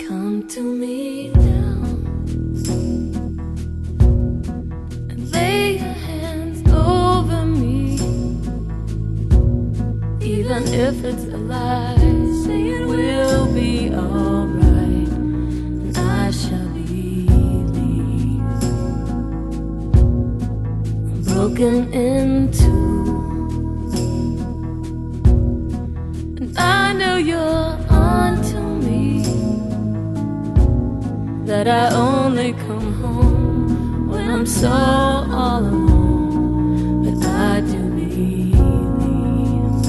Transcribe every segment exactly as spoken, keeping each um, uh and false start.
Come to me now and lay your hands over me. Even if it's a lie, say it will be alright, and I shall believe. I'm broken into, and I know you're onto me, that I only come home when I'm so all alone. But I do believe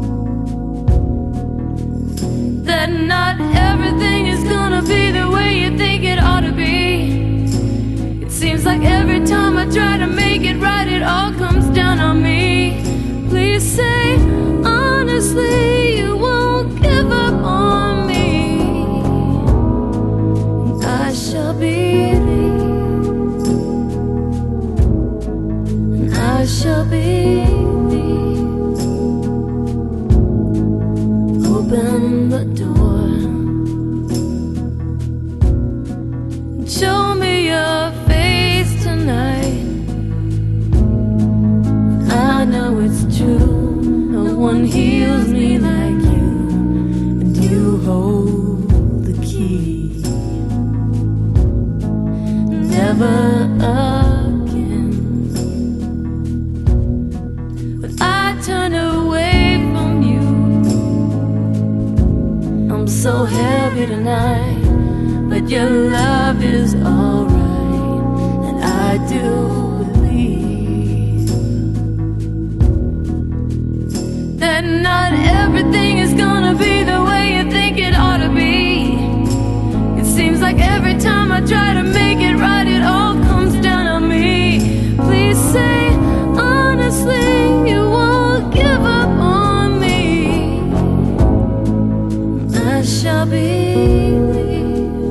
that not everything is gonna be the way you think it ought to be. It seems like every time I try to make it right, it all comes down on me. Please say honestly you won't give up on me. I shall believe, and I shall believe. Open the door, show me your face tonight. I know it's true, no one heals me like you, and you hold the key. Never again would I turn away from you. I'm so heavy tonight, but your love is alright, and I do believe that not everything is gonna be the way you think it ought to be. It seems like every time I try to make it right, it all comes down on me. Please say honestly you won't give up on me. I shall believe,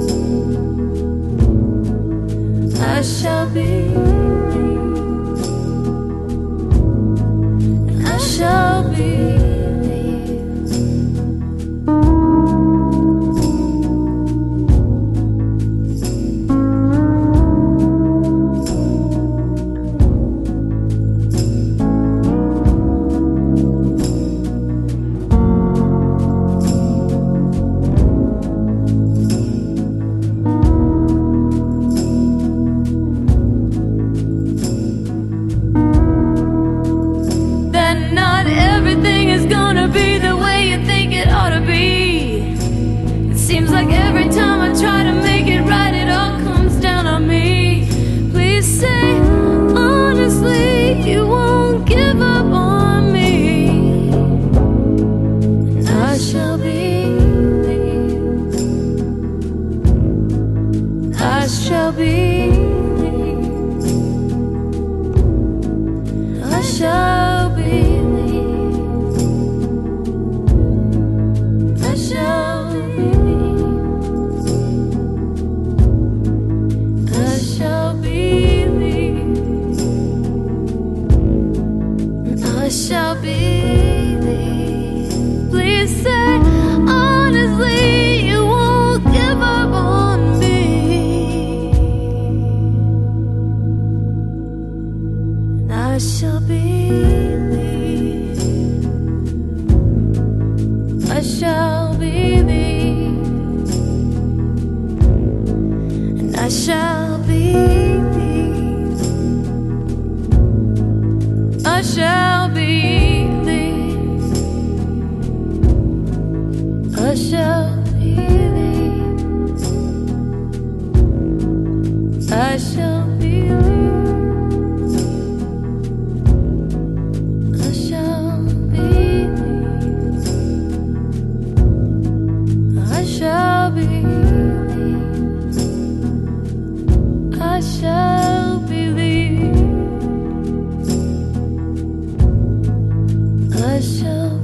I shall believe, I shall believe.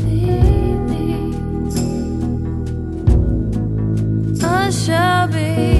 I shall be